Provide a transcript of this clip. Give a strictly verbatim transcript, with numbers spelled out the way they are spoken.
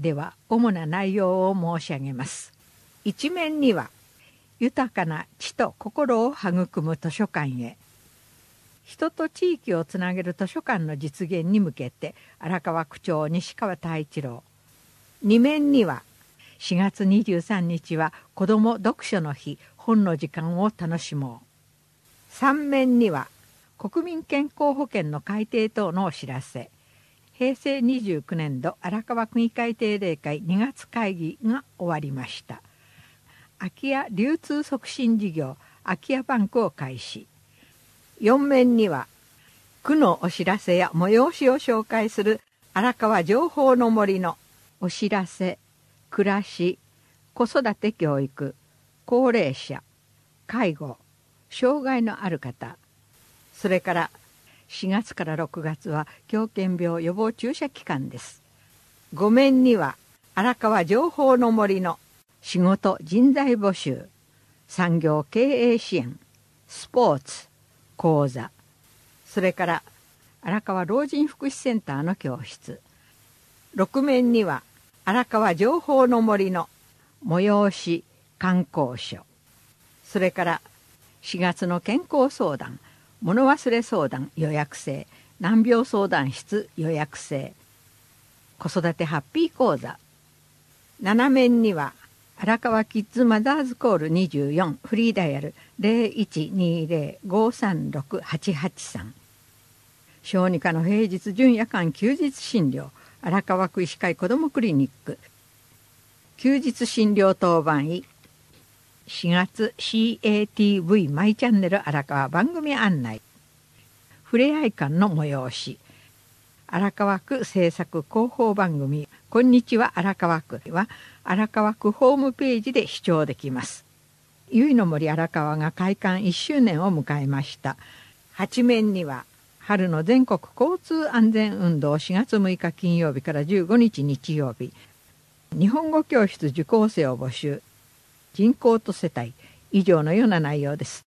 では主な内容を申し上げます。一面には豊かな知と心を育む図書館へ、人と地域をつなげる図書館の実現に向けて荒川区長西川太一郎。二面にはしがつにじゅうさんにちは子ども読書の日、本の時間を楽しもう。三面には国民健康保険の改定等のお知らせ。へいせいにじゅうきゅうねんど荒川区議会定例会にがつ会議が終わりました。空き家流通促進事業空き家バンクを開始。よん面には区のお知らせや催しを紹介する荒川情報の森のお知らせ、暮らし、子育て教育、高齢者、介護、障害のある方、それからしがつからろくがつは狂犬病予防注射期間です。ご面には荒川情報の森の仕事人材募集、産業経営支援、スポーツ、講座、それから荒川老人福祉センターの教室。ろく面には荒川情報の森の催し観光所、それからしがつの健康相談、物忘れ相談予約制、難病相談室予約制、子育てハッピー講座。なな面には荒川キッズマザーズコールにじゅうよん、フリーダイヤル ゼロいちにゼロ ごさんろく はちはちさん。小児科の平日準夜間休日診療、荒川区医師会子どもクリニック。休日診療当番医、しがつ シーエーティーブイ マイチャンネル荒川番組案内。ふれあい館の催し。荒川区制作広報番組こんにちは荒川区は荒川区ホームページで視聴できます。ゆいの森荒川が開館いっしゅうねんを迎えました。はち面には春の全国交通安全運動しがつむいか金曜日からじゅうごにち日曜日、日本語教室受講生を募集、人口と世帯以上のような内容です。